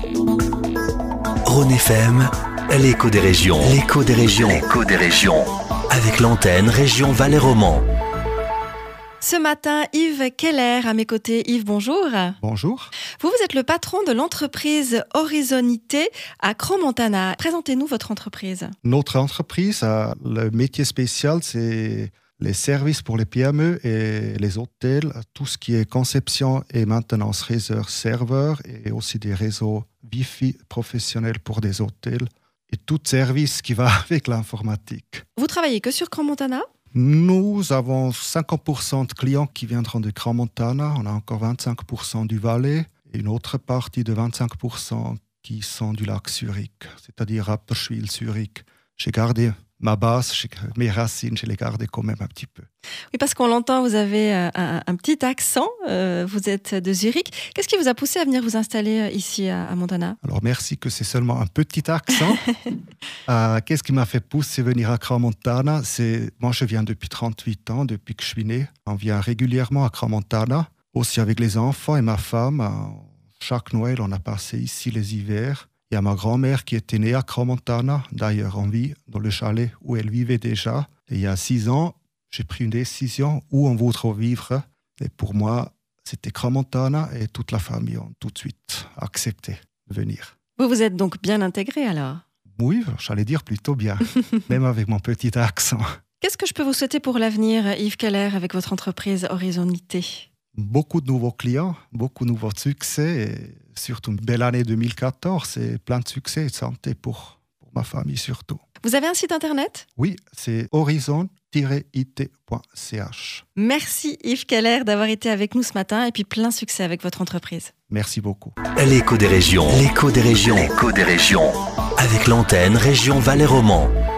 Rhône FM, l'écho des régions. L'écho des régions. L'écho des régions. Avec l'antenne Région Valais-Roman. Ce matin, Yves Keller à mes côtés. Yves, bonjour. Bonjour. Vous êtes le patron de l'entreprise Horizonité à Crans-Montana. Présentez-nous votre entreprise. Notre entreprise a le métier spécial, c'est les services pour les PME et les hôtels, tout ce qui est conception et maintenance réseau-serveur et aussi des réseaux Wi-Fi professionnels pour des hôtels et tout service qui va avec l'informatique. Vous travaillez que sur Crans-Montana ? Nous avons 50% de clients qui viendront de Crans-Montana, on a encore 25% du Valais et une autre partie de 25% qui sont du lac Zurich, c'est-à-dire Rapperswil, Zurich. J'ai gardé ma base, mes racines, je les gardais quand même un petit peu. Oui, parce qu'on l'entend, vous avez un petit accent, vous êtes de Zurich. Qu'est-ce qui vous a poussé à venir vous installer ici à Montana ? Alors merci que c'est seulement un petit accent. Qu'est-ce qui m'a fait pousser venir à Crans-Montana ? Moi je viens depuis 38 ans, depuis que je suis né. On vient régulièrement à Crans-Montana, aussi avec les enfants et ma femme. Chaque Noël, on a passé ici les hivers. Il y a ma grand-mère qui était née à Crans-Montana. D'ailleurs, on vit dans le chalet où elle vivait déjà. Et il y a 6 ans, j'ai pris une décision où on voudrait vivre. Et pour moi, c'était Crans-Montana et toute la famille ont tout de suite accepté de venir. Vous êtes donc bien intégré alors ? Oui, j'allais dire plutôt bien, même avec mon petit accent. Qu'est-ce que je peux vous souhaiter pour l'avenir, Yves Keller, avec votre entreprise Horizonité ? Beaucoup de nouveaux clients, beaucoup de nouveaux succès, et surtout une belle année 2014 et plein de succès et de santé pour ma famille surtout. Vous avez un site internet ? Oui, c'est horizon-it.ch. Merci Yves Keller d'avoir été avec nous ce matin et puis plein succès avec votre entreprise. Merci beaucoup. L'écho des régions. L'écho des régions. L'écho des régions. Avec l'antenne Région Valais-Roman.